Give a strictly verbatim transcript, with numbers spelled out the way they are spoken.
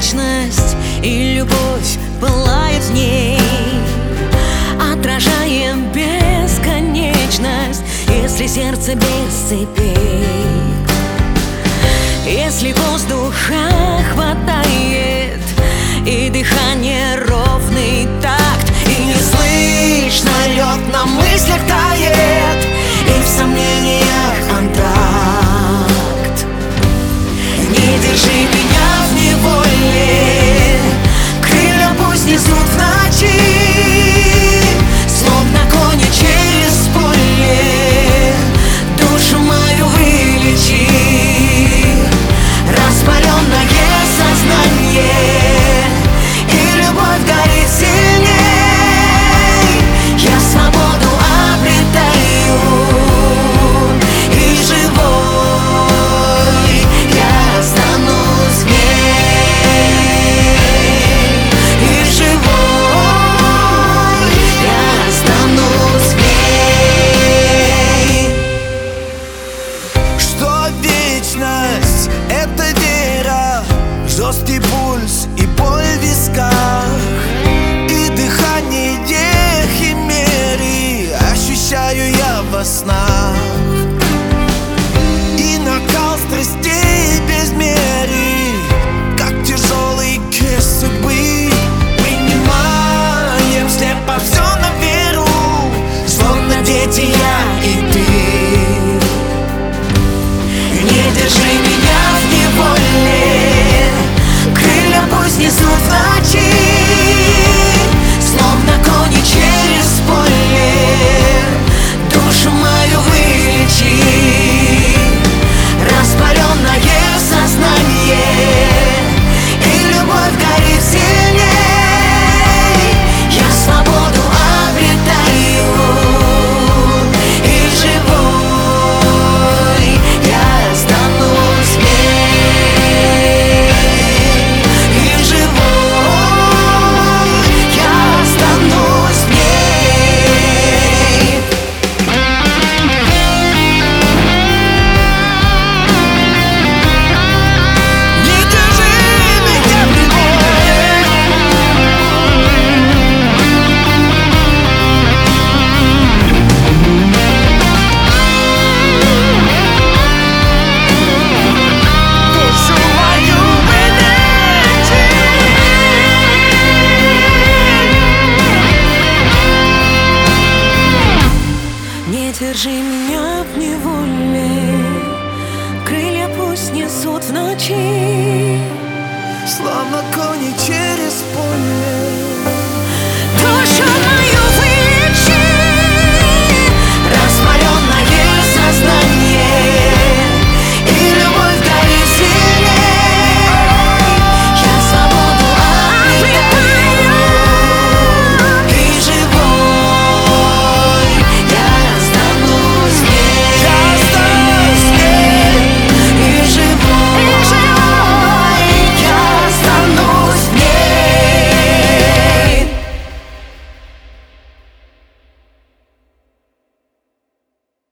вечность, и любовь пылает в ней, отражаем бесконечность. Если сердце без цепей, если воздуха хватает и дыхание ровный такт, и не слышно лед на мыслях тает, и в сомнениях антракт. Не держи меня в неволе, крылья пусть несут в ночи, словно кони через поле, душу мою вылечи. Распаленное сознание, и любовь горит сильней. Я свободу обретаю, и живой я становлюсь в ней. И живой я становлюсь в ней. Что вечность — это вера, жесткий пульс и боль в висках, и дыхание химерии ощущаю я во снах. И накал страстей без меры, как тяжелый крест судьбы, принимаем слепо все на веру, словно дети я и ты. Не держи меня в неволе, крылья пусть несут в ночи, словно кони через поле, душу мою вылечи. Распаленное сознание, и любовь горит сильней. Я свободу обретаю, и живой я становлюсь в ней. И живой я становлюсь в ней. Не держи меня в неволе, душу мою вылечи. Не держи меня в неволе, крылья пусть несут в ночи, Словно кони через поле,